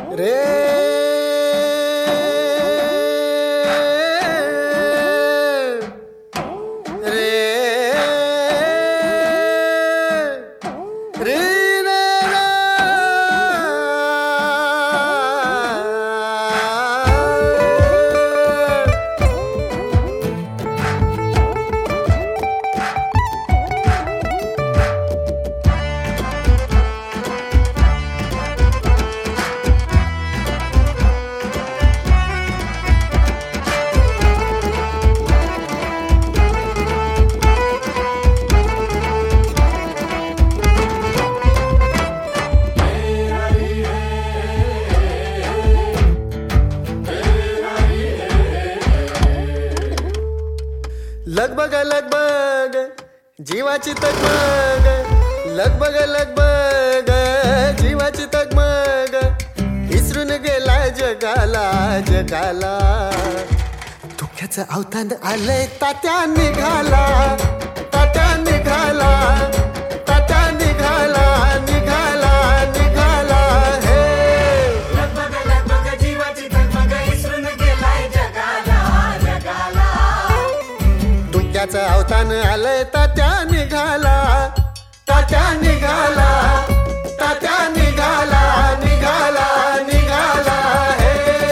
रे रे रे लगबग लगबग जीवाची तगमग, लगबग लगबग जीवाची तगमग, विसरून गेला जगाला जगाला. धुक्याचं अवतान आलंय तात्या निघाला, तात्या निघाला, तात्या निघाला निघाला निघाला. हे लगबग लगबग जीवाची तगमग, विसरून गेलाय जगाला जगाला. धुक्याचं अवतान आलंय तात्या निघाला, तात्या निघाला, तात्या निघाला निघाला निघाला. हे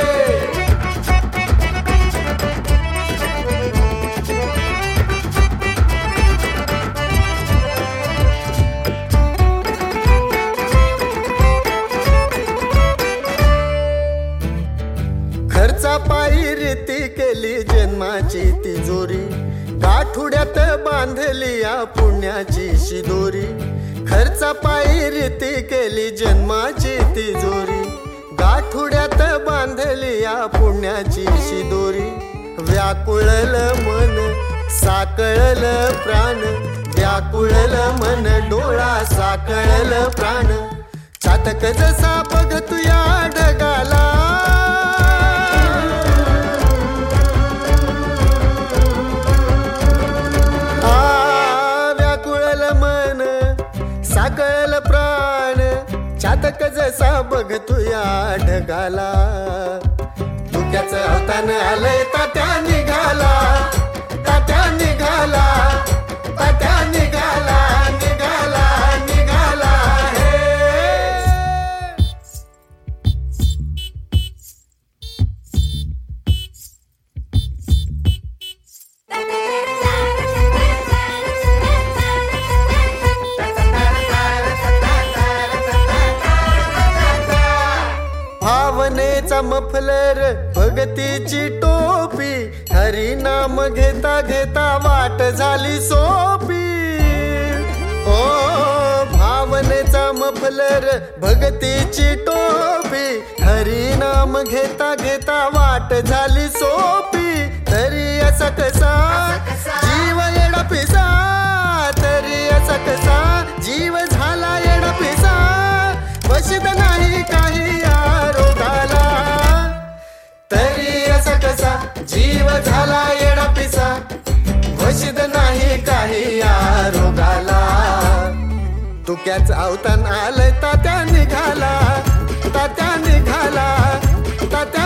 खर्चा पायी रीती केली जन्माची तिजोरी, गाठुड्यात बांधली या पुण्याची शिदोरी. खर्चा पायी रीती केली जन्माची तिजोरी, गाठुड्यात बांधली या पुण्याची शिदोरी. व्याकुळलं मन साकळलं प्राण, व्याकुळलं मन डोळा साकळलं प्राण. चातक जसा बघतू या ढगाला, साकळलं प्राण. चातक जसा बघतू या ढगाला. धुक्याचं अवतान आलंय तात्या निघाला, तात्या निघाला, तात्या निघाला निघाला निघाला. हे भावनेचा मफलर भगतीची टोपी, हरी नाम घेता घेता वाट झाली सोपी. ओ भावनेचा मफलर भगतीची टोपी, हरी नाम घेता घेता वाट झाली सोपी. तरी असा कसा जीव येडा पिसा, तरी असा कसा जीव झाला येडा पिसा. वशिद नाही काही या रोगाला, तरी असा कसा जीव झाला येडा पिसा. वशिद नाही काही या रोगाला. धुक्याचं अवतान आलंय तात्या निघाला, तात्या निघाला, तात्या